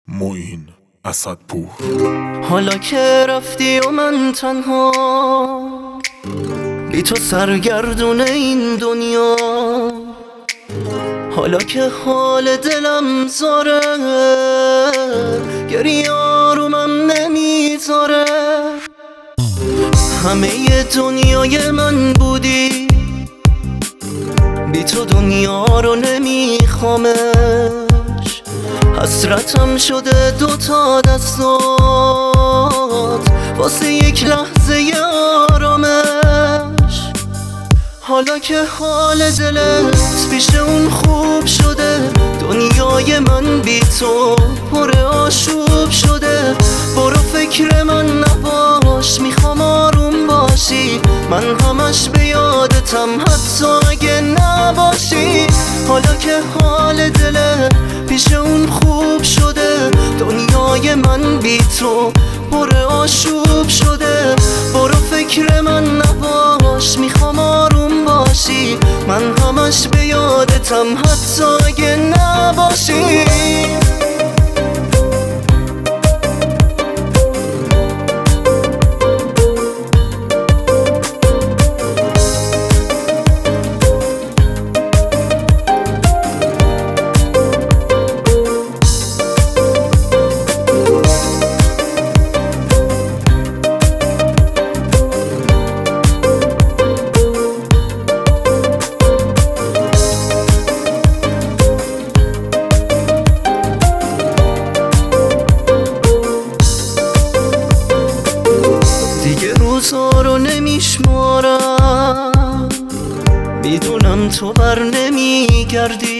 معین اسدپور. حالا که رفتی و من تنها بی تو سرگردون این دنیا، حالا که حال دلم زاره گریه آرومم نمیذاره، همه دنیای من بودی، بی تو دنیا رو نمیخوامش، حسرتم شده دوتا دستات واسه یک لحظه آرامش. حالا که حال دلت پیش اون خوب شده، دنیای من بی تو پر آشوب شده، برو فکر من نباش، میخوام آروم باشی، من همش به یادتم حتی اگه نباشی. حالا که حال دلت پیش اون خوب شده، دنیای من بی تو پر آشوب شده، برو فکر من نباش، میخوام آروم باشی، من همش به یادتم حتی اگه نباشی. روزا رو نمیشمارم، میدونم تو بر نمیگردی،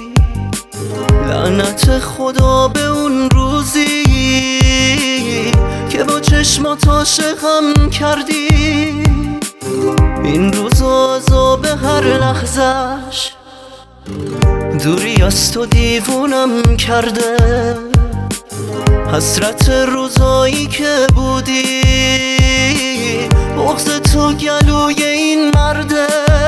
لعنت خدا به اون روزی که با چشمات عاشقم کردی. این روزا عذاب هر لحظش دوری از تو دیوونم کرده، حسرت روزایی که بودی، بغض تو گلوی این مرده.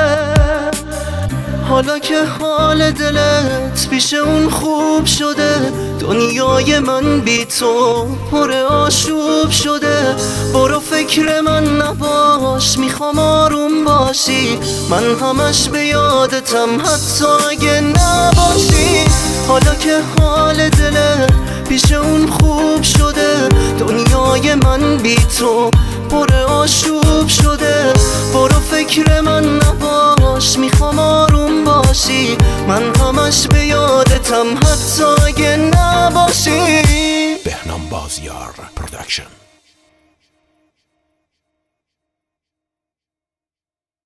حالا که حال دلت پیش اون خوب شده، دنیای من بی تو پر آشوب شده، برو فکر من نباش، میخوام آروم باشی، من همش به یادتم حتی اگه نباشی. حالا که حال دلت پیش اون خوب شده، دنیای من بی تو پر آشوب شده، برو فکر من نباش، میخوام آروم باشی، من همش به یادتم حتی اگه نباشی. بهنام بازیار پروداکشن.